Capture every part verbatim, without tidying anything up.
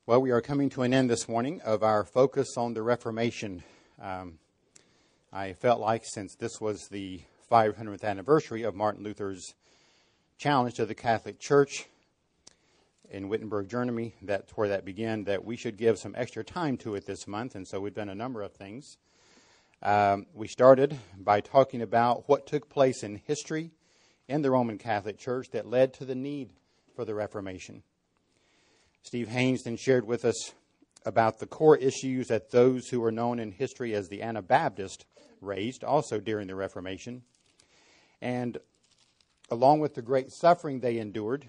Well, we are coming to an end this morning of our focus on the Reformation. Um, I felt like since this was the five hundredth anniversary of Martin Luther's challenge to the Catholic Church in Wittenberg, Germany, that's where that began, that we should give some extra time to it this month, and so we've done a number of things. Um, we started by talking about what took place in history in the Roman Catholic Church that led to the need for the Reformation. Steve Haynes then shared with us about the core issues that those who were known in history as the Anabaptists raised, also during the Reformation. And along with the great suffering they endured,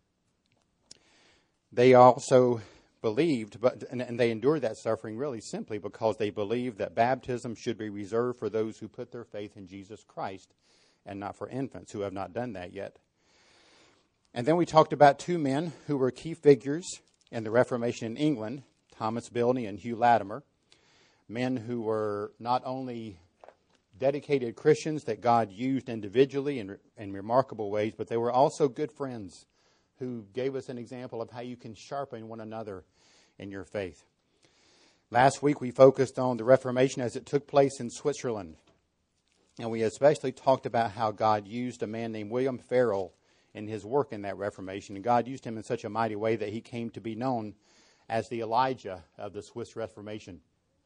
they also believed, but and, and they endured that suffering really simply because they believed that baptism should be reserved for those who put their faith in Jesus Christ and not for infants who have not done that yet. And then we talked about two men who were key figures in the Reformation in England, Thomas Bilney and Hugh Latimer, men who were not only dedicated Christians that God used individually in, in remarkable ways, but they were also good friends who gave us an example of how you can sharpen one another in your faith. Last week we focused on the Reformation as it took place in Switzerland, and we especially talked about how God used a man named William Farel in his work in that Reformation. And God used him in such a mighty way that he came to be known as the Elijah of the Swiss Reformation.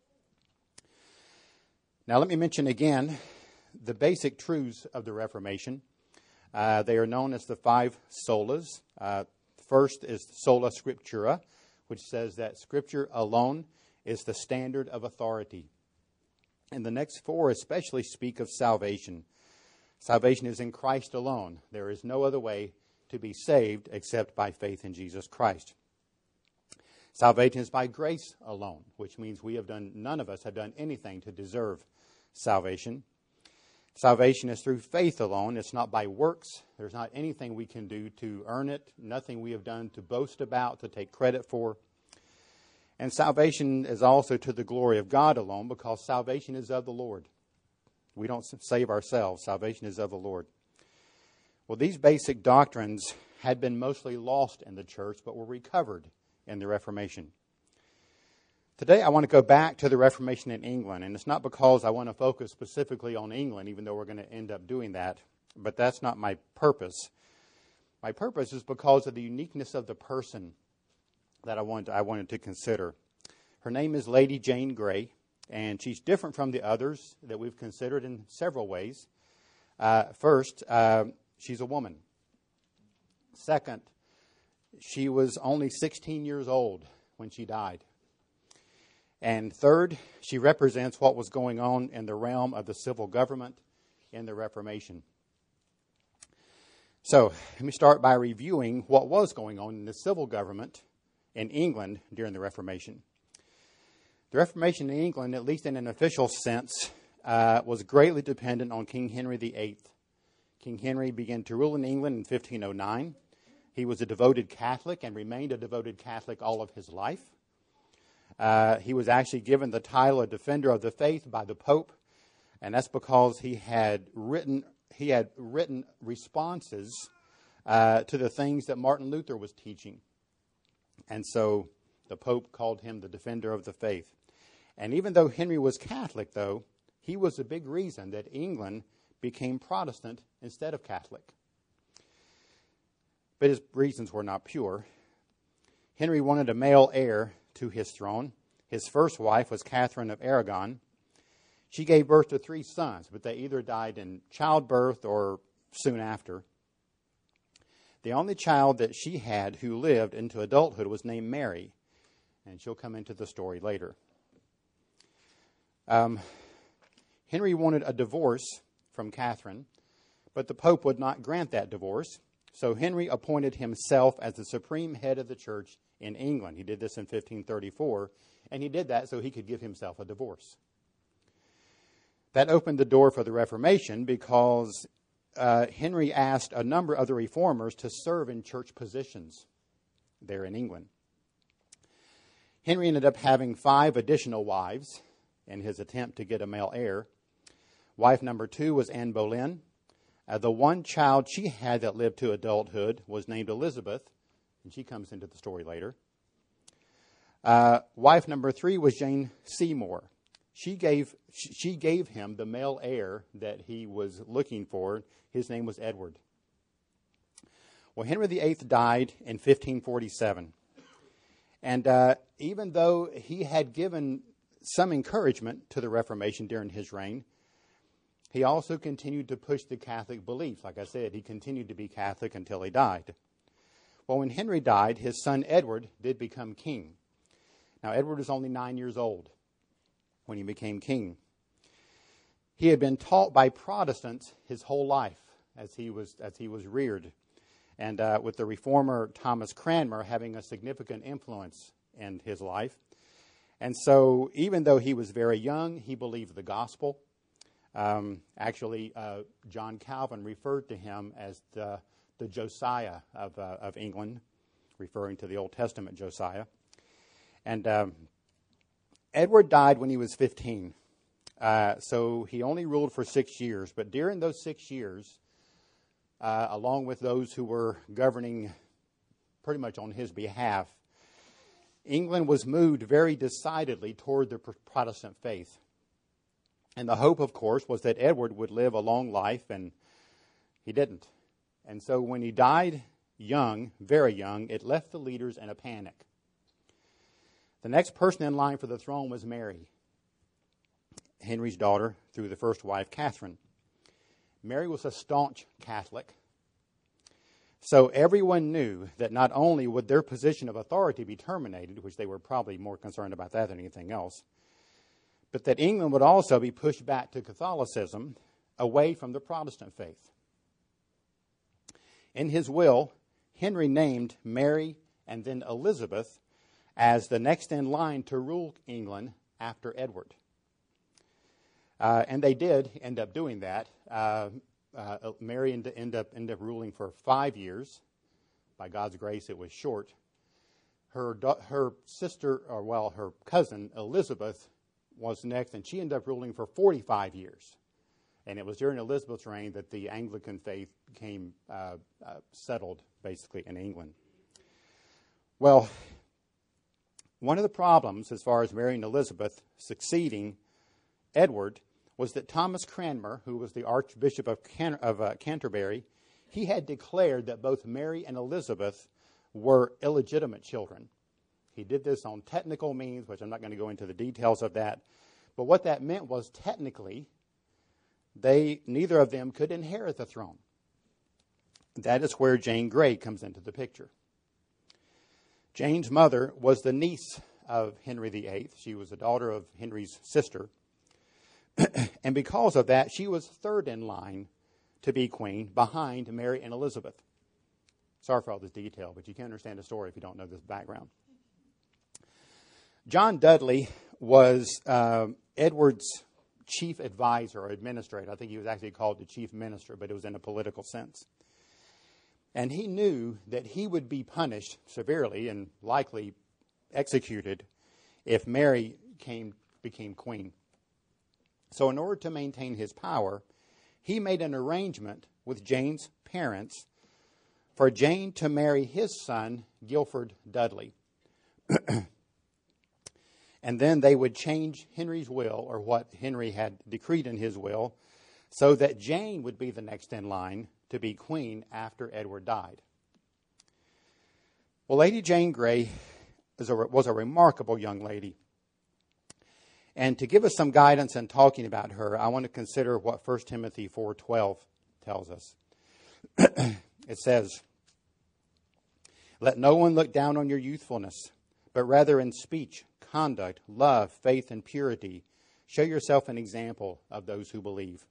Now let me mention again the basic truths of the Reformation. Uh, they are known as the five solas. Uh, first is sola scriptura, which says that Scripture alone is the standard of authority. And the next four especially speak of salvation. Salvation is in Christ alone. There is no other way to be saved except by faith in Jesus Christ. Salvation is by grace alone, which means we have done, none of us have done anything to deserve salvation. Salvation is through faith alone. It's not by works. There's not anything we can do to earn it, nothing we have done to boast about, to take credit for. And salvation is also to the glory of God alone, because salvation is of the Lord. We don't save ourselves. Salvation is of the Lord. Well, these basic doctrines had been mostly lost in the church, but were recovered in the Reformation. Today, I want to go back to the Reformation in England, and it's not because I want to focus specifically on England, even though we're going to end up doing that, but that's not my purpose. My purpose is because of the uniqueness of the person that I wanted to, I wanted to consider. Her name is Lady Jane Grey. And she's different from the others that we've considered in several ways. Uh, first, uh, she's a woman. Second, she was only sixteen years old when she died. And third, she represents what was going on in the realm of the civil government in the Reformation. So, let me start by reviewing what was going on in the civil government in England during the Reformation. The Reformation in England, at least in an official sense, uh, was greatly dependent on King Henry the Eighth. King Henry began to rule in England in fifteen oh nine. He was a devoted Catholic and remained a devoted Catholic all of his life. Uh, he was actually given the title of Defender of the Faith by the Pope, and that's because he had written he had written responses uh, to the things that Martin Luther was teaching, and so the Pope called him the Defender of the Faith. And even though Henry was Catholic, though, he was a big reason that England became Protestant instead of Catholic. But his reasons were not pure. Henry wanted a male heir to his throne. His first wife was Catherine of Aragon. She gave birth to three sons, but they either died in childbirth or soon after. The only child that she had who lived into adulthood was named Mary, and she'll come into the story later. Um, Henry wanted a divorce from Catherine, but the Pope would not grant that divorce. So Henry appointed himself as the supreme head of the church in England. He did this in fifteen thirty-four, and he did that so he could give himself a divorce. That opened the door for the Reformation because uh, Henry asked a number of the reformers to serve in church positions there in England. Henry ended up having five additional wives in his attempt to get a male heir. Wife number two was Anne Boleyn. Uh, the one child she had that lived to adulthood was named Elizabeth, and she comes into the story later. Uh, wife number three was Jane Seymour. She gave she gave him the male heir that he was looking for. His name was Edward. Well, Henry the Eighth died in fifteen forty-seven. And uh, even though he had given some encouragement to the Reformation during his reign, he also continued to push the Catholic belief. Like I said, he continued to be Catholic until he died. Well, when Henry died, his son Edward did become king. Now, Edward was only nine years old when he became king. He had been taught by Protestants his whole life as he was as he was reared, and uh, with the reformer Thomas Cranmer having a significant influence in his life. And so, even though he was very young, he believed the gospel. Um, actually, uh, John Calvin referred to him as the the Josiah of uh, of England, referring to the Old Testament Josiah. And um, Edward died when he was fifteen. Uh, so he only ruled for six years. But during those six years, uh, along with those who were governing pretty much on his behalf, England was moved very decidedly toward the Protestant faith. And the hope, of course, was that Edward would live a long life, and he didn't. And so when he died young, very young, it left the leaders in a panic. The next person in line for the throne was Mary, Henry's daughter through the first wife, Catherine. Mary was a staunch Catholic. So everyone knew that not only would their position of authority be terminated, which they were probably more concerned about that than anything else, but that England would also be pushed back to Catholicism, away from the Protestant faith. In his will, Henry named Mary and then Elizabeth as the next in line to rule England after Edward. Uh, and they did end up doing that. Uh, uh, Mary ended, ended, up, ended up ruling for five years. By God's grace, it was short. Her, her sister, or well, her cousin, Elizabeth, was next, and she ended up ruling for forty-five years. And it was during Elizabeth's reign that the Anglican faith became uh, uh, settled, basically, in England. Well, one of the problems, as far as Mary and Elizabeth succeeding Edward, was that Thomas Cranmer, who was the Archbishop of, Can- of uh, Canterbury, he had declared that both Mary and Elizabeth were illegitimate children. He did this on technical means, which I'm not going to go into the details of that. But what that meant was technically, they neither of them could inherit the throne. That is where Jane Grey comes into the picture. Jane's mother was the niece of Henry the Eighth. She was the daughter of Henry's sister. And because of that, she was third in line to be queen behind Mary and Elizabeth. Sorry for all this detail, but you can't understand the story if you don't know this background. John Dudley was uh, Edward's chief advisor or administrator. I think he was actually called the chief minister, but it was in a political sense. And he knew that he would be punished severely and likely executed if Mary came became queen. So in order to maintain his power, he made an arrangement with Jane's parents for Jane to marry his son, Guilford Dudley. And then they would change Henry's will, or what Henry had decreed in his will, so that Jane would be the next in line to be queen after Edward died. Well, Lady Jane Grey was a, was a remarkable young lady. And to give us some guidance in talking about her, I want to consider what First Timothy four twelve tells us. It says, "Let no one look down on your youthfulness, but rather in speech, conduct, love, faith, and purity, show yourself an example of those who believe."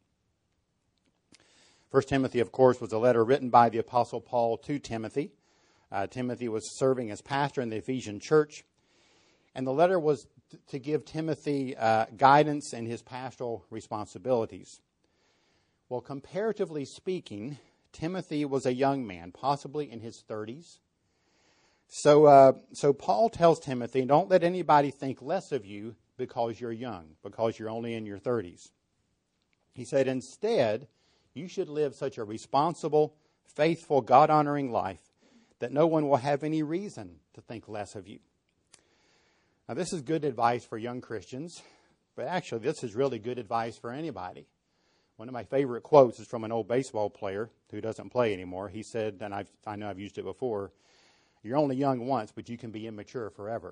First Timothy, of course, was a letter written by the Apostle Paul to Timothy. Uh, Timothy was serving as pastor in the Ephesian church. And the letter was t- to give Timothy uh, guidance in his pastoral responsibilities. Well, comparatively speaking, Timothy was a young man, possibly in his thirties. So, uh, so Paul tells Timothy, don't let anybody think less of you because you're young, because you're only in your thirties. He said, instead, you should live such a responsible, faithful, God-honoring life that no one will have any reason to think less of you. Now, this is good advice for young Christians, but actually this is really good advice for anybody. One of my favorite quotes is from an old baseball player who doesn't play anymore. He said, and I've, I know I've used it before, "You're only young once, but you can be immature forever."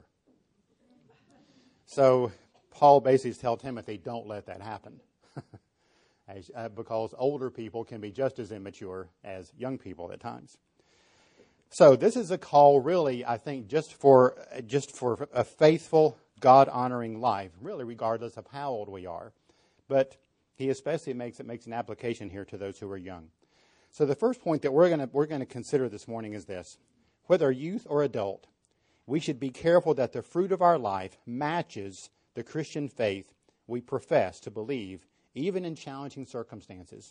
So Paul basically tells Timothy, don't let that happen. As, uh, because older people can be just as immature as young people at times. So this is a call, really, I think, just for just for a faithful, God-honoring life, really, regardless of how old we are. But he especially makes it makes an application here to those who are young. So the first point that we're going to we're going to consider this morning is this: whether youth or adult, we should be careful that the fruit of our life matches the Christian faith we profess to believe, even in challenging circumstances.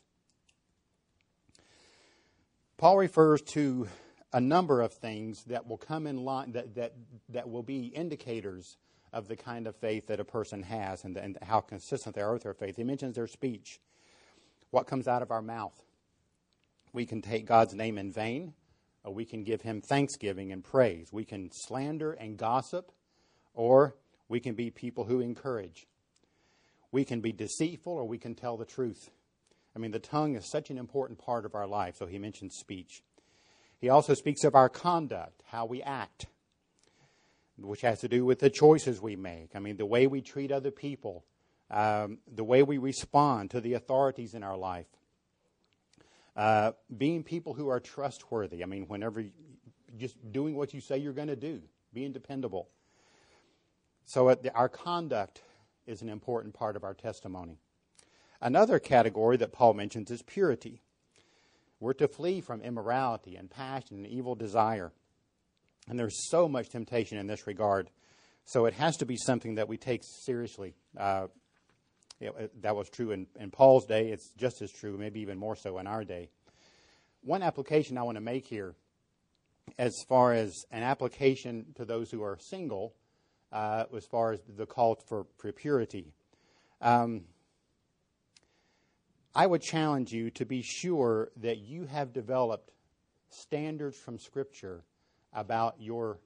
Paul refers to a number of things that will come in line, that that, that will be indicators of the kind of faith that a person has and, and how consistent they are with their faith. He mentions their speech, what comes out of our mouth. We can take God's name in vain, or we can give him thanksgiving and praise. We can slander and gossip, or we can be people who encourage. We can be deceitful, or we can tell the truth. I mean, the tongue is such an important part of our life, so he mentions speech. He also speaks of our conduct, how we act, which has to do with the choices we make. I mean, the way we treat other people, um, the way we respond to the authorities in our life. Uh, being people who are trustworthy. I mean, whenever you, just doing what you say you're going to do, being dependable. So uh, the, our conduct is an important part of our testimony. Another category that Paul mentions is purity. We're to flee from immorality and passion and evil desire. And there's so much temptation in this regard. So it has to be something that we take seriously. Uh, it, it, that was true in, in Paul's day. It's just as true, maybe even more so in our day. One application I want to make here, as far as an application to those who are single, uh, as far as the call for, for purity. Um, I would challenge you to be sure that you have developed standards from Scripture about your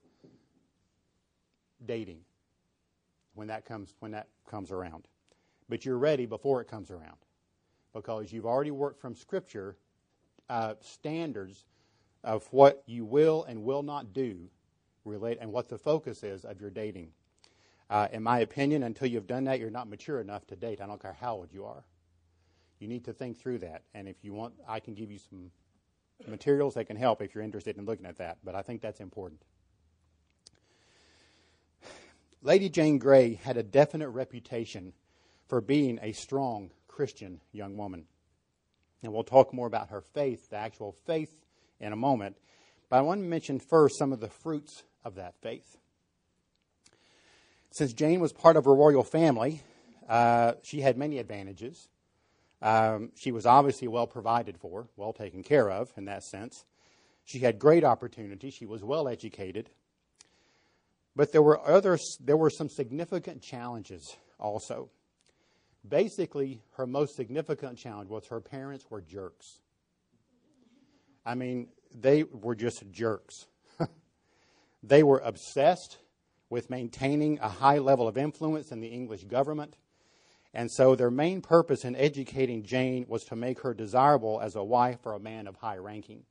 dating when that comes when that comes around. But you're ready before it comes around, because you've already worked from Scripture uh, standards of what you will and will not do, relate, and what the focus is of your dating. Uh, in my opinion, until you've done that, you're not mature enough to date. I don't care how old you are. You need to think through that. And if you want, I can give you some materials that can help if you're interested in looking at that. But I think that's important. Lady Jane Grey had a definite reputation for being a strong Christian young woman. And we'll talk more about her faith, the actual faith, in a moment. But I want to mention first some of the fruits of that faith. Since Jane was part of a royal family, uh, she had many advantages. Um, she was obviously well provided for, well taken care of in that sense. She had great opportunity. She was well educated. But there were others, there were some significant challenges also. Basically, her most significant challenge was her parents were jerks. I mean, they were just jerks. They were obsessed with maintaining a high level of influence in the English government. And so their main purpose in educating Jane was to make her desirable as a wife for a man of high ranking.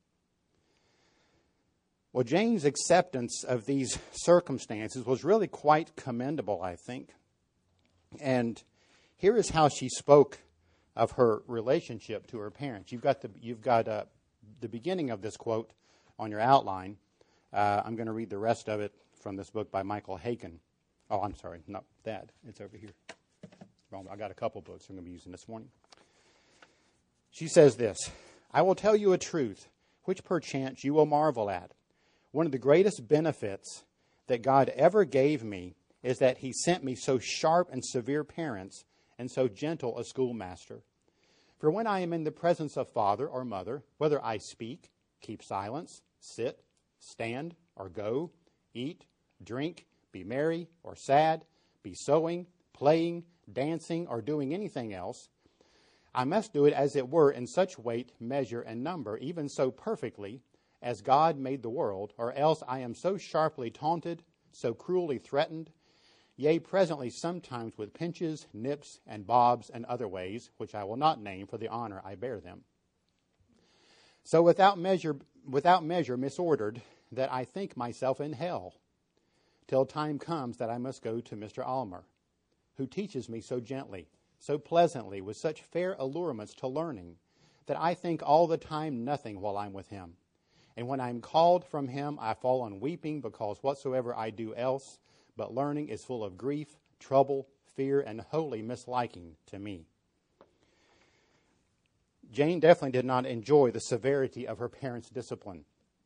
Well, Jane's acceptance of these circumstances was really quite commendable, I think. And here is how she spoke of her relationship to her parents. You've got the you've got uh, the beginning of this quote on your outline. Uh, I'm going to read the rest of it from this book by Michael Haykin. Oh, I'm sorry, not that. It's over here. I got a couple books I'm going to be using this morning. She says this: I will tell you a truth, which perchance you will marvel at. One of the greatest benefits that God ever gave me is that he sent me so sharp and severe parents and so gentle a schoolmaster. For when I am in the presence of father or mother, whether I speak, keep silence, sit, stand, or go, eat, drink, be merry or sad, be sewing, playing, dancing, or doing anything else, I must do it as it were in such weight, measure, and number, even so perfectly, as God made the world, or else I am so sharply taunted, so cruelly threatened, yea, presently sometimes with pinches, nips, and bobs, and other ways, which I will not name for the honor I bear them. So without measure, without measure misordered, that I think myself in hell, till time comes that I must go to Mister Almer, who teaches me so gently, so pleasantly, with such fair allurements to learning, that I think all the time nothing while I'm with him. And when I'm called from him, I fall on weeping, because whatsoever I do else, but learning is full of grief, trouble, fear, and wholly misliking to me. Jane definitely did not enjoy the severity of her parents' discipline.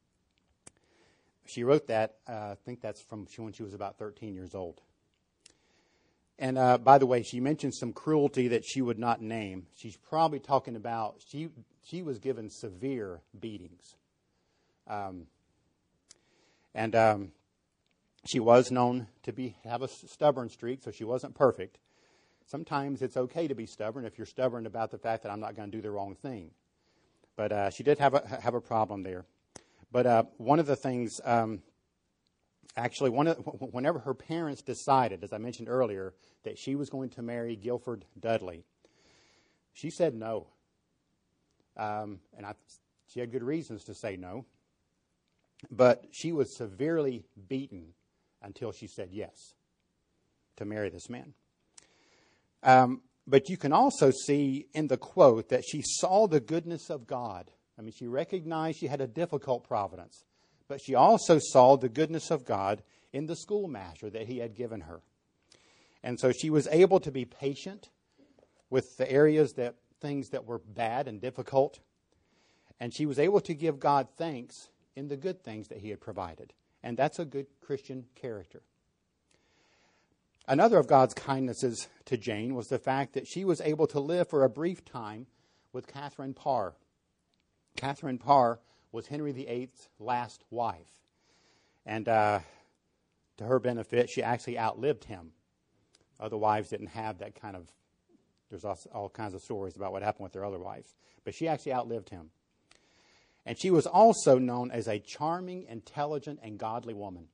She wrote that, uh, I think that's from when she was about thirteen years old. And uh, by the way, she mentioned some cruelty that she would not name. She's probably talking about, she she was given severe beatings. Um, and um, she was known to be have a stubborn streak, so she wasn't perfect. Sometimes it's okay to be stubborn if you're stubborn about the fact that I'm not going to do the wrong thing. But uh, she did have a have a problem there. But uh, one of the things, um, actually, one of, whenever her parents decided, as I mentioned earlier, that she was going to marry Guilford Dudley, she said no. Um, and I, she had good reasons to say no. But she was severely beaten until she said yes to marry this man. Um, but you can also see in the quote that she saw the goodness of God. I mean, she recognized she had a difficult providence, but she also saw the goodness of God in the schoolmaster that he had given her. And so she was able to be patient with the areas that things that were bad and difficult. And she was able to give God thanks in the good things that he had provided. And that's a good Christian character. Another of God's kindnesses to Jane was the fact that she was able to live for a brief time with Catherine Parr. Catherine Parr was Henry the eighth's last wife. And uh, to her benefit, she actually outlived him. Other wives didn't have that kind of, there's all, all kinds of stories about what happened with their other wives. But she actually outlived him. And she was also known as a charming, intelligent, and godly woman.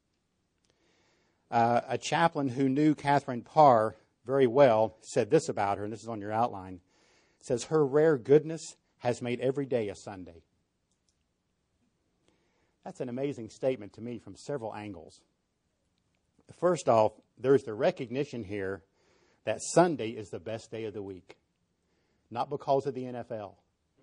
Uh, a chaplain who knew Catherine Parr very well said this about her, and this is on your outline. It says, her rare goodness has made every day a Sunday. That's an amazing statement to me from several angles. First off, there's the recognition here that Sunday is the best day of the week. Not because of the N F L,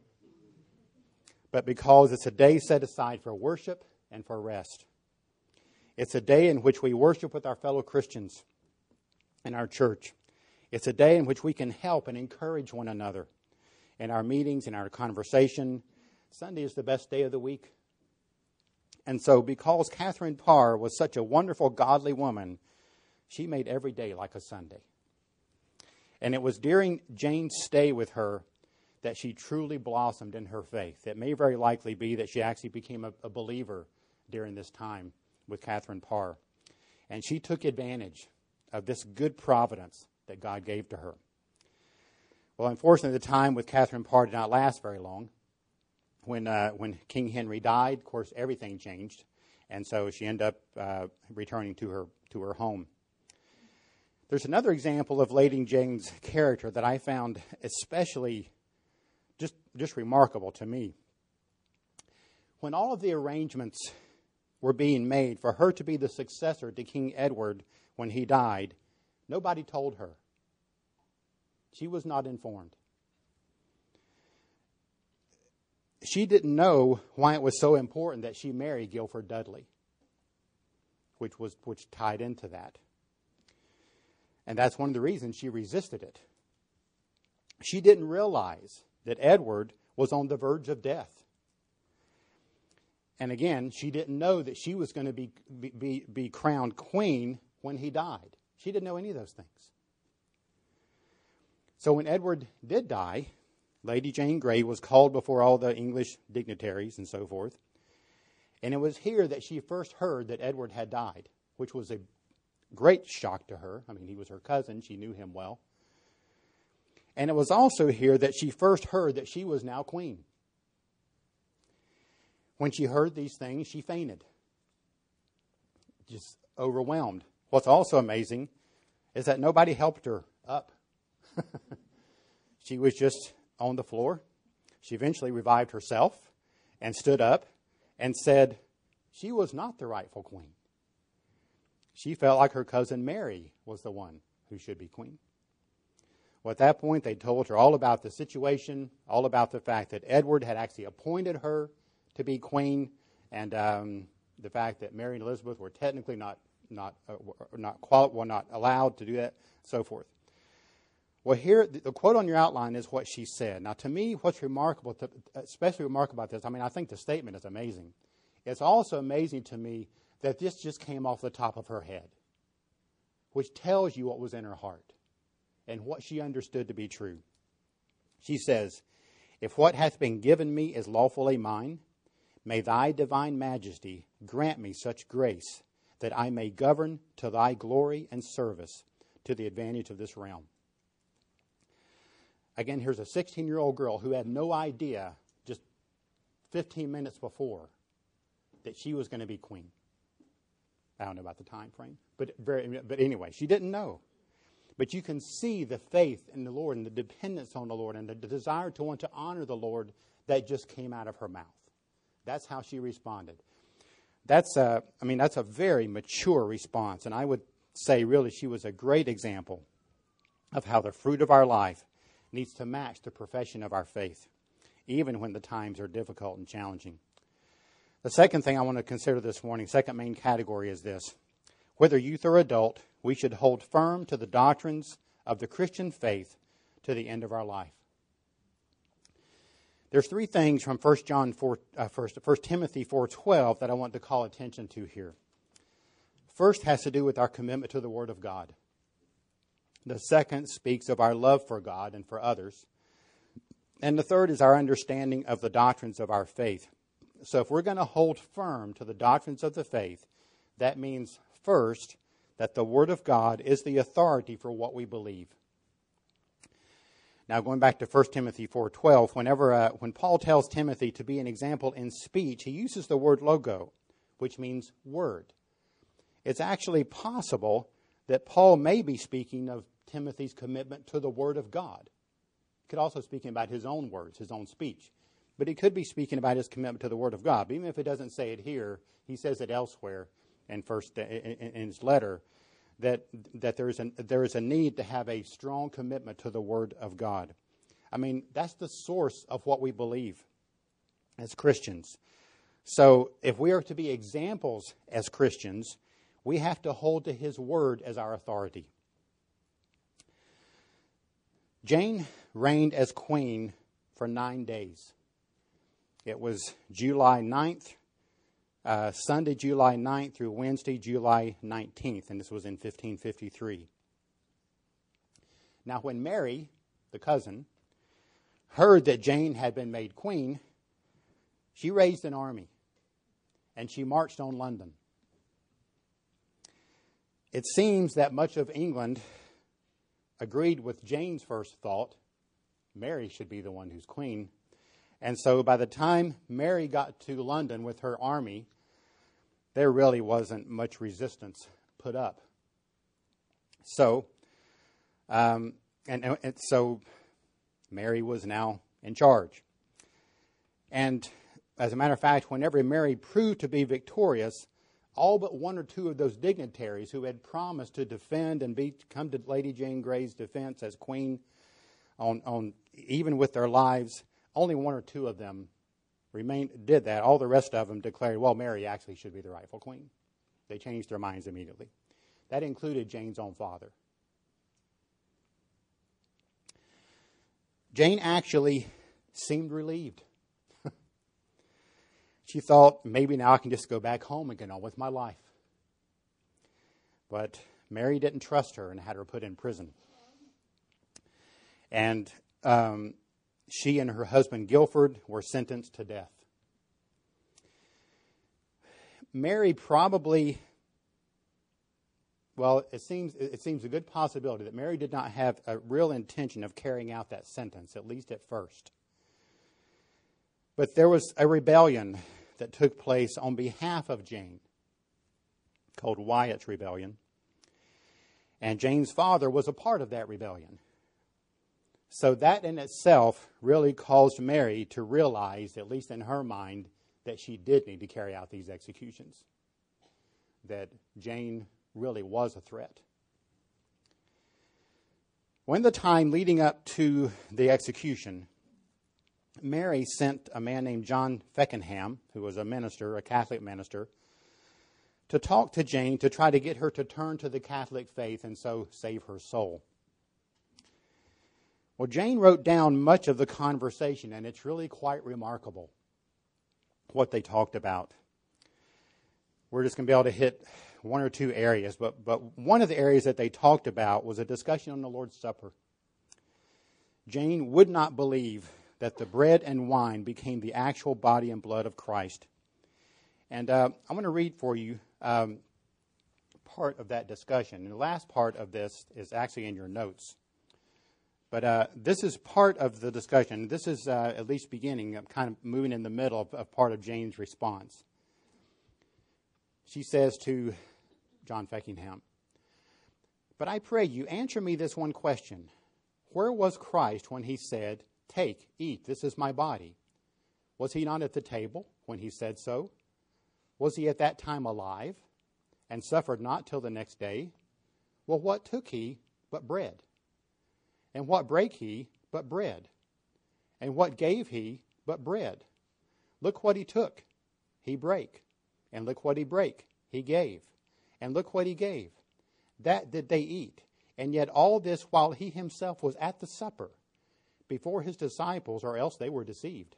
but because it's a day set aside for worship and for rest. It's a day in which we worship with our fellow Christians in our church. It's a day in which we can help and encourage one another in our meetings, in our conversation. Sunday is the best day of the week. And so because Catherine Parr was such a wonderful, godly woman, she made every day like a Sunday. And it was during Jane's stay with her that she truly blossomed in her faith. It may very likely be that she actually became a, a believer during this time with Catherine Parr. And she took advantage of this good providence that God gave to her. Well, unfortunately, the time with Catherine Parr did not last very long. When uh, when King Henry died, of course, everything changed. And so she ended up uh, returning to her to her home. There's another example of Lady Jane's character that I found especially just, just remarkable to me. When all of the arrangements were being made for her to be the successor to King Edward when he died, nobody told her. She was not informed. She didn't know why it was so important that she marry Guilford Dudley, which was which tied into that. And that's one of the reasons she resisted it. She didn't realize that Edward was on the verge of death. And again, she didn't know that she was going to be, be, be crowned queen when he died. She didn't know any of those things. So when Edward did die, Lady Jane Grey was called before all the English dignitaries and so forth. And it was here that she first heard that Edward had died, which was a great shock to her. I mean, he was her cousin. She knew him well. And it was also here that she first heard that she was now queen. When she heard these things, she fainted, just overwhelmed. What's also amazing is that nobody helped her up. She was just on the floor. She eventually revived herself and stood up and said she was not the rightful queen. She felt like her cousin Mary was the one who should be queen. Well, at that point, they told her all about the situation, all about the fact that Edward had actually appointed her to be queen, and um, the fact that Mary and Elizabeth were technically not not uh, not quali- were not allowed to do that, so forth. Well, here the quote on your outline is what she said. Now, to me, what's remarkable, to, especially remarkable about this, I mean, I think the statement is amazing. It's also amazing to me that this just came off the top of her head, which tells you what was in her heart and what she understood to be true. She says, "If what hath been given me is lawfully mine, may thy divine majesty grant me such grace that I may govern to thy glory and service to the advantage of this realm." Again, here's a sixteen-year-old girl who had no idea just fifteen minutes before that she was going to be queen. I don't know about the time frame, but very, but anyway, she didn't know. But you can see the faith in the Lord and the dependence on the Lord and the desire to want to honor the Lord that just came out of her mouth. That's how she responded. That's a, I mean, that's a very mature response, and I would say really she was a great example of how the fruit of our life needs to match the profession of our faith, even when the times are difficult and challenging. The second thing I want to consider this morning, second main category, is this. Whether youth or adult, we should hold firm to the doctrines of the Christian faith to the end of our life. There's three things from First John four, uh, first, First Timothy four twelve that I want to call attention to here. First has to do with our commitment to the Word of God. The second speaks of our love for God and for others. And the third is our understanding of the doctrines of our faith. So if we're going to hold firm to the doctrines of the faith, that means first that the Word of God is the authority for what we believe. Now, going back to First Timothy four twelve, whenever uh, when Paul tells Timothy to be an example in speech, he uses the word logo, which means word. It's actually possible that Paul may be speaking of Timothy's commitment to the Word of God. He could also speaking about his own words, his own speech. But he could be speaking about his commitment to the Word of God. But even if it doesn't say it here, he says it elsewhere in first in, in his letter, that that there is a there is a need to have a strong commitment to the Word of God. I mean, that's the source of what we believe as Christians. So if we are to be examples as Christians, we have to hold to His Word as our authority. Jane reigned as queen for nine days. It was July ninth, uh, Sunday, July ninth through Wednesday, July nineteenth, and this was in fifteen fifty-three. Now, when Mary, the cousin, heard that Jane had been made queen, she raised an army, and she marched on London. It seems that much of England agreed with Jane's first thought, Mary should be the one who's queen. And so by the time Mary got to London with her army, there really wasn't much resistance put up. So, um, and, and so Mary was now in charge. And as a matter of fact, whenever Mary proved to be victorious, all but one or two of those dignitaries who had promised to defend and be come to Lady Jane Grey's defense as queen, on, on even with their lives, only one or two of them remained did that. All the rest of them declared, well, Mary actually should be the rightful queen. They changed their minds immediately. That included Jane's own father. Jane actually seemed relieved. She thought, maybe now I can just go back home and get on with my life. But Mary didn't trust her and had her put in prison. And um, she and her husband Guilford were sentenced to death. Mary probably, well, it seems it seems a good possibility that Mary did not have a real intention of carrying out that sentence, at least at first. But there was a rebellion that took place on behalf of Jane, called Wyatt's Rebellion. And Jane's father was a part of that rebellion. So that in itself really caused Mary to realize, at least in her mind, that she did need to carry out these executions. That Jane really was a threat. When the time leading up to the execution, Mary sent a man named John Feckenham, who was a minister, a Catholic minister, to talk to Jane to try to get her to turn to the Catholic faith and so save her soul. Well, Jane wrote down much of the conversation, and it's really quite remarkable what they talked about. We're just going to be able to hit one or two areas, but, but one of the areas that they talked about was a discussion on the Lord's Supper. Jane would not believe that the bread and wine became the actual body and blood of Christ. And uh, I'm going to read for you um, part of that discussion. And the last part of this is actually in your notes. But uh, this is part of the discussion. This is uh, at least beginning, I'm kind of moving in the middle of, of part of Jane's response. She says to John Feckenham, "But I pray you, answer me this one question. Where was Christ when he said, 'Take, eat, this is my body'? Was he not at the table when he said so? Was he at that time alive and suffered not till the next day? Well, what took he but bread? And what brake he but bread? And what gave he but bread? Look what he took, he brake. And look what he brake, he gave. And look what he gave. That did they eat. And yet all this while he himself was at the supper, before his disciples, or else they were deceived."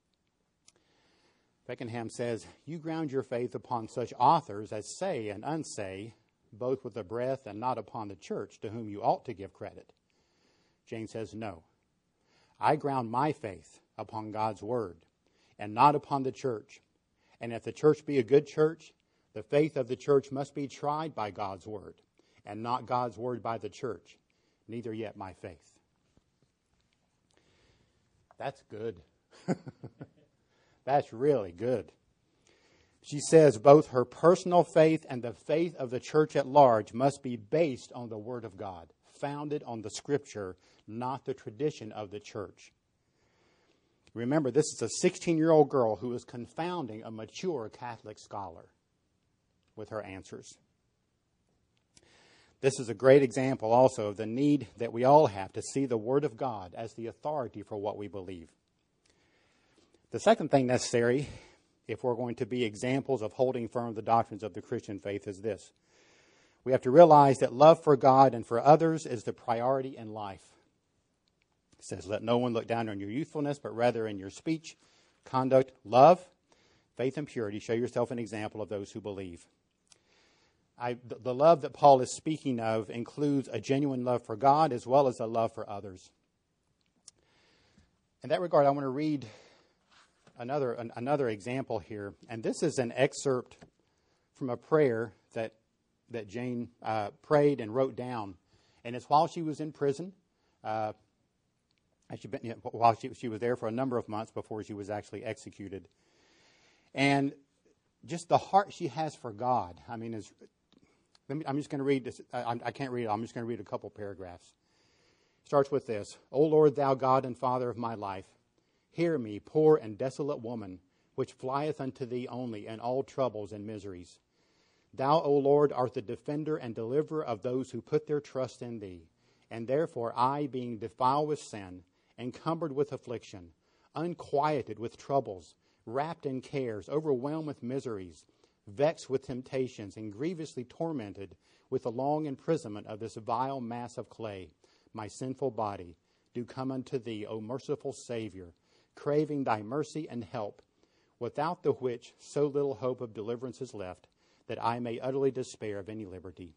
Feckenham says, "You ground your faith upon such authors as say and unsay, both with the breath and not upon the church, to whom you ought to give credit." Jane says, "No. I ground my faith upon God's word, and not upon the church. And if the church be a good church, the faith of the church must be tried by God's word, and not God's word by the church, neither yet my faith." That's good. That's really good. She says both her personal faith and the faith of the church at large must be based on the Word of God, founded on the Scripture, not the tradition of the church. Remember, this is a sixteen-year-old girl who is confounding a mature Catholic scholar with her answers. This is a great example also of the need that we all have to see the Word of God as the authority for what we believe. The second thing necessary, if we're going to be examples of holding firm the doctrines of the Christian faith, is this. We have to realize that love for God and for others is the priority in life. It says, "Let no one look down on your youthfulness, but rather in your speech, conduct, love, faith, and purity, show yourself an example of those who believe." I, the love that Paul is speaking of includes a genuine love for God as well as a love for others. In that regard, I want to read another an, another example here, and this is an excerpt from a prayer that that Jane uh, prayed and wrote down, and it's while she was in prison. Uh, she been, you know, while she she was there for a number of months before she was actually executed, and just the heart she has for God. I mean, is let me, I'm just going to read this. I, I can't read it. I'm just going to read a couple paragraphs. It starts with this: "O Lord, thou God and Father of my life, hear me, poor and desolate woman, which flieth unto thee only in all troubles and miseries. Thou, O Lord, art the defender and deliverer of those who put their trust in thee. And therefore I, being defiled with sin, encumbered with affliction, unquieted with troubles, wrapped in cares, overwhelmed with miseries, vexed with temptations, and grievously tormented with the long imprisonment of this vile mass of clay, my sinful body, do come unto thee, O merciful Savior, craving thy mercy and help, without the which so little hope of deliverance is left, that I may utterly despair of any liberty."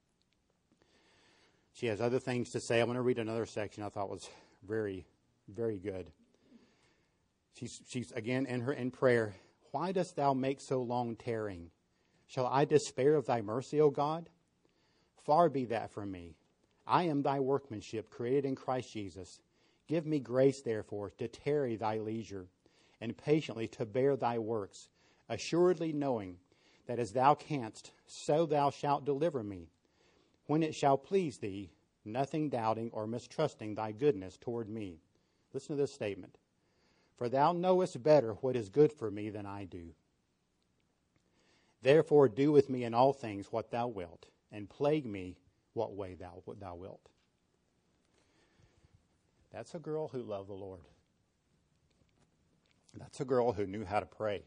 She has other things to say. I'm going to read another section I thought was very, very good. She's, she's again in her in prayer. "Why dost thou make so long tarrying? Shall I despair of thy mercy, O God? Far be that from me. I am thy workmanship, created in Christ Jesus. Give me grace, therefore, to tarry thy leisure, and patiently to bear thy works, assuredly knowing that as thou canst, so thou shalt deliver me. when it shall please thee, nothing doubting or mistrusting thy goodness toward me. Listen to this statement. For thou knowest better what is good for me than I do. Therefore do with me in all things what thou wilt, and plague me what way thou, what thou wilt. That's a girl who loved the Lord. That's a girl who knew how to pray.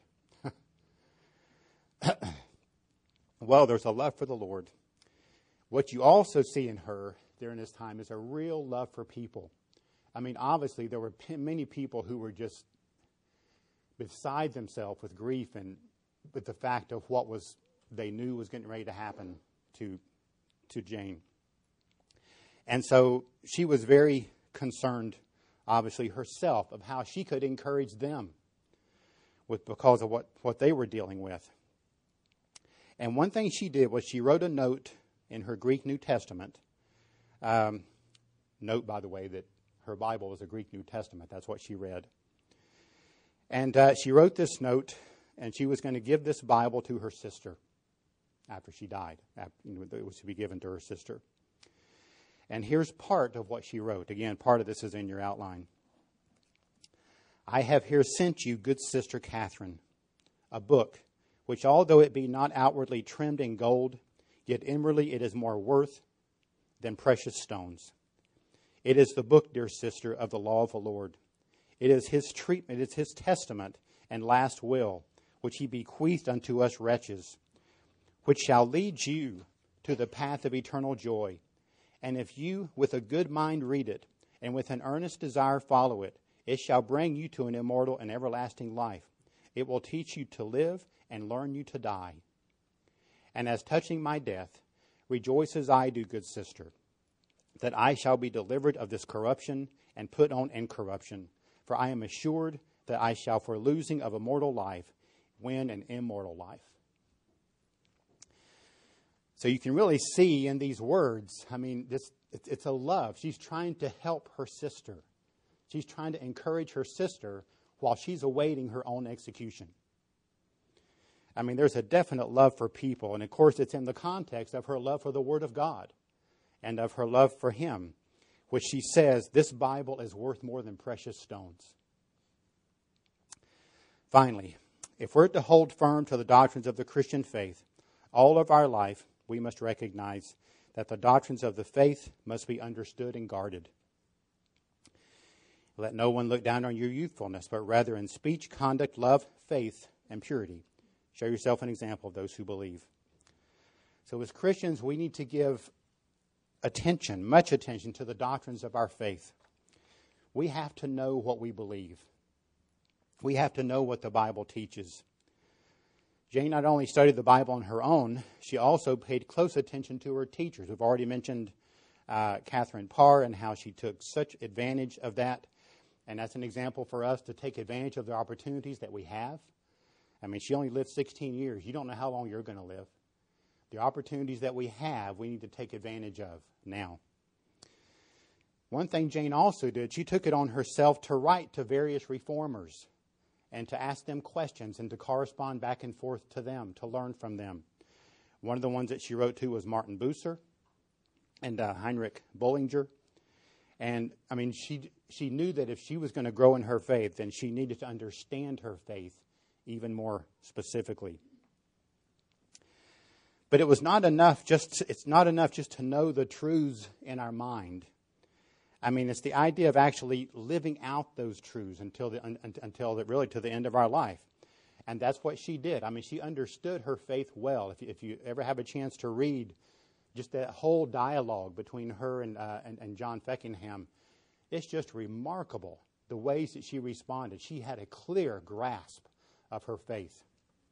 Well, there's a love for the Lord. What you also see in her during this time is a real love for people. I mean, obviously, there were p- many people who were just beside themselves with grief and with the fact of what was they knew was getting ready to happen to, to Jane. And so she was very concerned, obviously, herself of how she could encourage them with because of what, what they were dealing with. And one thing she did was she wrote a note in her Greek New Testament. Um, note, by the way, that her Bible was a Greek New Testament. That's what she read. And uh, she wrote this note, and she was going to give this Bible to her sister after she died. After, you know, it was to be given to her sister. And here's part of what she wrote. Again, part of this is in your outline. I have here sent you, good sister Catherine, a book, which although it be not outwardly trimmed in gold, yet inwardly it is more worth than precious stones. It is the book, dear sister, of the law of the Lord. It is his treatment, it is his testament and last will, which he bequeathed unto us wretches, which shall lead you to the path of eternal joy. And if you with a good mind read it, and with an earnest desire follow it, it shall bring you to an immortal and everlasting life. It will teach you to live and learn you to die. And as touching my death, rejoice as I do, good sister, that I shall be delivered of this corruption and put on incorruption. For I am assured that I shall, for losing of a mortal life, win an immortal life. So you can really see in these words, I mean, this it's a love. She's trying to help her sister. She's trying to encourage her sister while she's awaiting her own execution. I mean, there's a definite love for people. And, of course, it's in the context of her love for the Word of God and of her love for Him, which she says, this Bible is worth more than precious stones. Finally, if we're to hold firm to the doctrines of the Christian faith, all of our life we must recognize that the doctrines of the faith must be understood and guarded. Let no one look down on your youthfulness, but rather in speech, conduct, love, faith, and purity. Show yourself an example of those who believe. So as Christians, we need to give attention, much attention, to the doctrines of our faith. We have to know what we believe. We have to know what the Bible teaches. Jane not only studied the Bible on her own, she also paid close attention to her teachers. We've already mentioned uh, Catherine Parr and how she took such advantage of that. And that's an example for us to take advantage of the opportunities that we have. I mean, she only lived sixteen years. You don't know how long you're going to live. The opportunities that we have, we need to take advantage of now. One thing Jane also did, she took it on herself to write to various reformers and to ask them questions and to correspond back and forth to them, to learn from them. One of the ones that she wrote to was Martin Bucer and uh, Heinrich Bullinger. And, I mean, she she knew that if she was going to grow in her faith, then she needed to understand her faith even more specifically. But it was not enough just, it's not enough just to know the truths in our mind. I mean, it's the idea of actually living out those truths until the, un, until the, really to the end of our life. And that's what she did. I mean, she understood her faith well. If you, if you ever have a chance to read just that whole dialogue between her and, uh, and, and John Feckenham, it's just remarkable the ways that she responded. She had a clear grasp of her faith.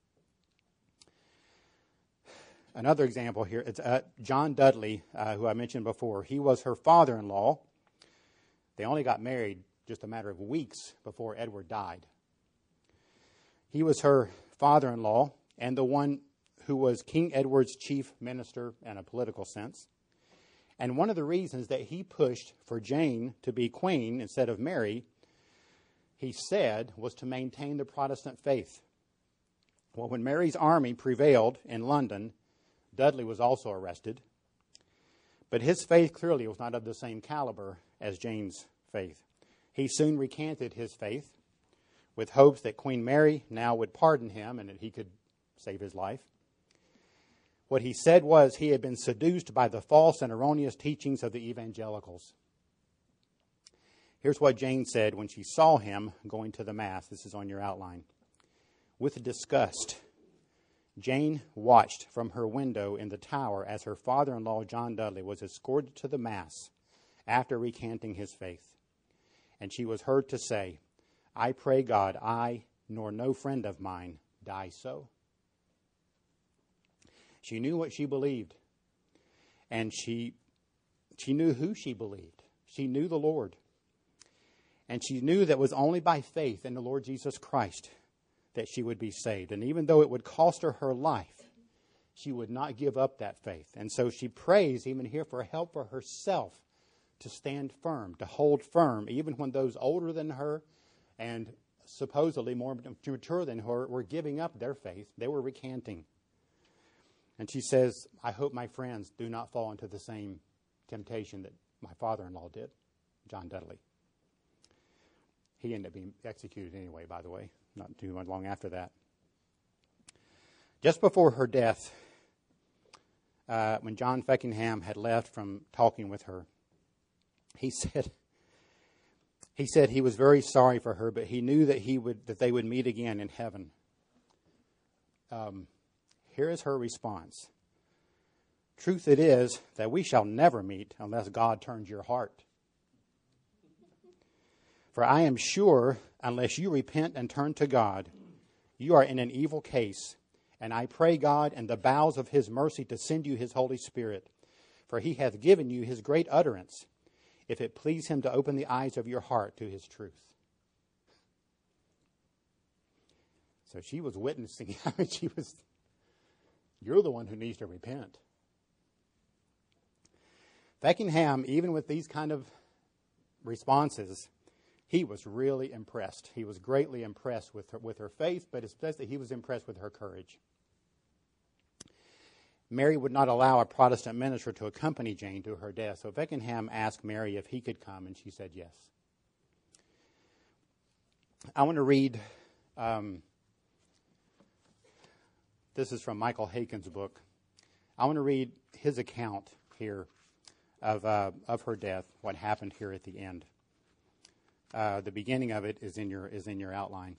Another example here, it's uh, John Dudley, uh, who I mentioned before. He was her father-in-law. They only got married just a matter of weeks before Edward died. He was her father-in-law and the one who was King Edward's chief minister in a political sense. And one of the reasons that he pushed for Jane to be queen instead of Mary, he said, was to maintain the Protestant faith. Well, when Mary's army prevailed in London, Dudley was also arrested. But his faith clearly was not of the same caliber as Jane's faith. He soon recanted his faith with hopes that Queen Mary now would pardon him and that he could save his life. What he said was he had been seduced by the false and erroneous teachings of the evangelicals. Here's what Jane said when she saw him going to the Mass. This is on your outline. With disgust, Jane watched from her window in the tower as her father-in-law, John Dudley, was escorted to the Mass after recanting his faith. And she was heard to say, "I pray God, I, nor no friend of mine, die so." She knew what she believed, and she, she knew who she believed. She knew the Lord. And she knew that it was only by faith in the Lord Jesus Christ that she would be saved. And even though it would cost her her life, she would not give up that faith. And so she prays even here for help for herself to stand firm, to hold firm, even when those older than her and supposedly more mature than her were giving up their faith. They were recanting. And she says, "I hope my friends do not fall into the same temptation that my father-in-law did, John Dudley." He ended up being executed anyway, by the way, not too long after that. Just before her death, uh, when John Feckenham had left from talking with her, he said, he said he was very sorry for her, but he knew that he would that they would meet again in heaven. Um, here is her response. "Truth it is that we shall never meet unless God turns your heart. For I am sure, unless you repent and turn to God, you are in an evil case. And I pray God in the bowels of his mercy to send you his Holy Spirit. For he hath given you his great utterance, if it please him to open the eyes of your heart to his truth." So she was witnessing. I mean, she was, you're the one who needs to repent. Feckenham, even with these kind of responses, he was really impressed. He was greatly impressed with her, with her faith, but especially he was impressed with her courage. Mary would not allow a Protestant minister to accompany Jane to her death, so Feckenham asked Mary if he could come, and she said yes. I want to read, um, this is from Michael Haken's book. I want to read his account here of uh, of her death, what happened here at the end. Uh, the beginning of it is in your is in your outline.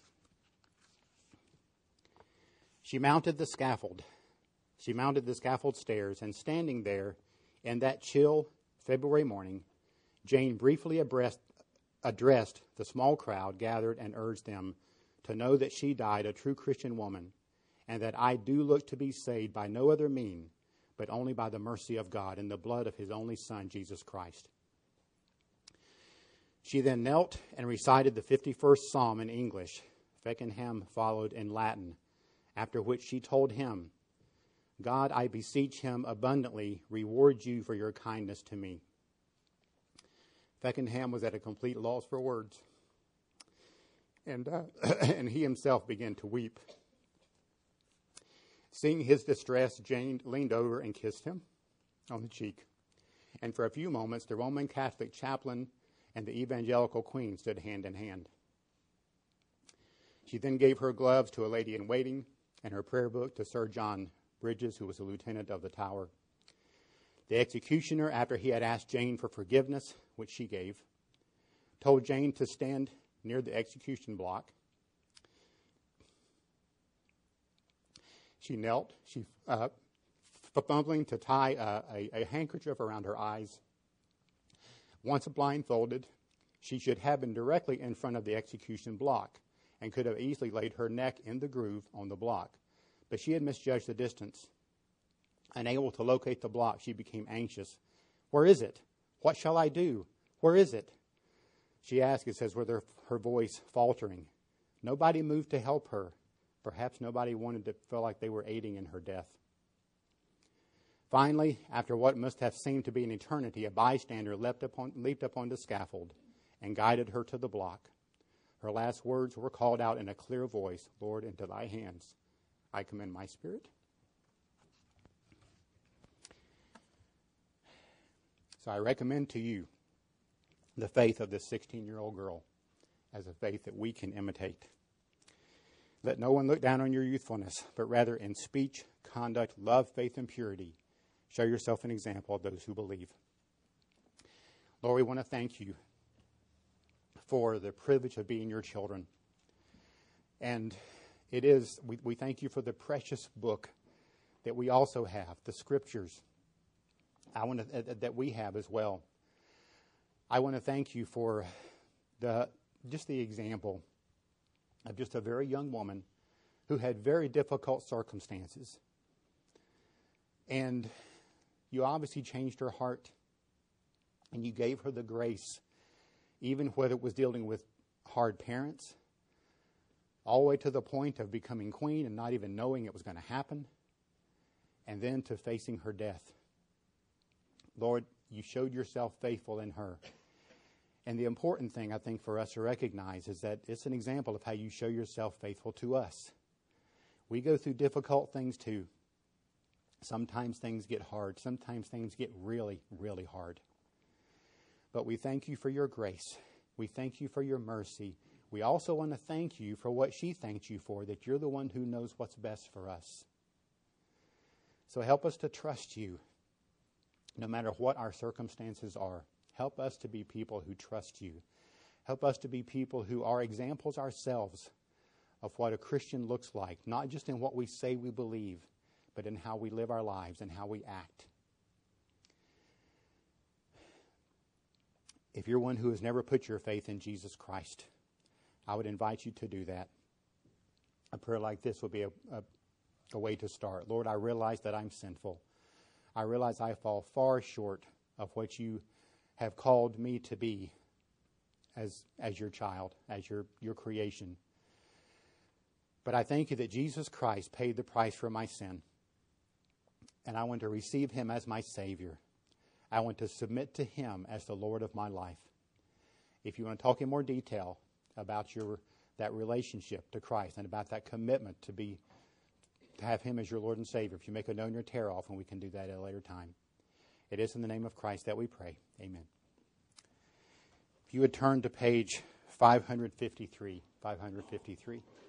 She mounted the scaffold. She mounted the scaffold stairs, and standing there in that chill February morning, Jane briefly abreast, addressed the small crowd gathered and urged them to know that she died a true Christian woman, and that I do look to be saved by no other mean, but only by the mercy of God and the blood of his only Son, Jesus Christ. She then knelt and recited the fifty-first Psalm in English. Feckenham followed in Latin, after which she told him, "God, I beseech him abundantly, reward you for your kindness to me." Feckenham was at a complete loss for words, and, uh, and he himself began to weep. Seeing his distress, Jane leaned over and kissed him on the cheek. And for a few moments, the Roman Catholic chaplain and the evangelical queen stood hand in hand. She then gave her gloves to a lady in waiting and her prayer book to Sir John Bridges, who was a lieutenant of the Tower. The executioner, after he had asked Jane for forgiveness, which she gave, told Jane to stand near the execution block. She knelt, she uh, fumbling to tie a, a, a handkerchief around her eyes. Once blindfolded, she should have been directly in front of the execution block and could have easily laid her neck in the groove on the block. But she had misjudged the distance. Unable to locate the block, she became anxious. "Where is it? What shall I do? Where is it?" She asked, it says, with her, her voice faltering. Nobody moved to help her. Perhaps nobody wanted to feel like they were aiding in her death. Finally, after what must have seemed to be an eternity, a bystander leapt upon, leaped upon the scaffold and guided her to the block. Her last words were called out in a clear voice, "Lord, into thy hands I commend my spirit." So I recommend to you the faith of this sixteen-year-old girl as a faith that we can imitate. Let no one look down on your youthfulness, but rather in speech, conduct, love, faith, and purity, show yourself an example of those who believe. Lord, we want to thank you for the privilege of being your children. And it is, we, we thank you for the precious book that we also have, the scriptures I want to, uh, that we have as well. I want to thank you for the just the example of just a very young woman who had very difficult circumstances. And you obviously changed her heart, and you gave her the grace, even whether it was dealing with hard parents, all the way to the point of becoming queen and not even knowing it was going to happen, and then to facing her death. Lord, you showed yourself faithful in her. And the important thing, I think, for us to recognize is that it's an example of how you show yourself faithful to us. We go through difficult things too. Sometimes things get hard. Sometimes things get really, really hard. But we thank you for your grace. We thank you for your mercy. We also want to thank you for what she thanked you for, that you're the one who knows what's best for us. So help us to trust you, no matter what our circumstances are. Help us to be people who trust you. Help us to be people who are examples ourselves of what a Christian looks like, not just in what we say we believe, but in how we live our lives and how we act. If you're one who has never put your faith in Jesus Christ, I would invite you to do that. A prayer like this would be a, a, a way to start. Lord, I realize that I'm sinful. I realize I fall far short of what you have called me to be as as your child, as your, your creation. But I thank you that Jesus Christ paid the price for my sin. And I want to receive him as my Savior. I want to submit to him as the Lord of my life. If you want to talk in more detail about your that relationship to Christ and about that commitment to be to have him as your Lord and Savior, if you make a note in your tear off, and we can do that at a later time. It is in the name of Christ that we pray. Amen. If you would turn to page five fifty-three, five fifty-three.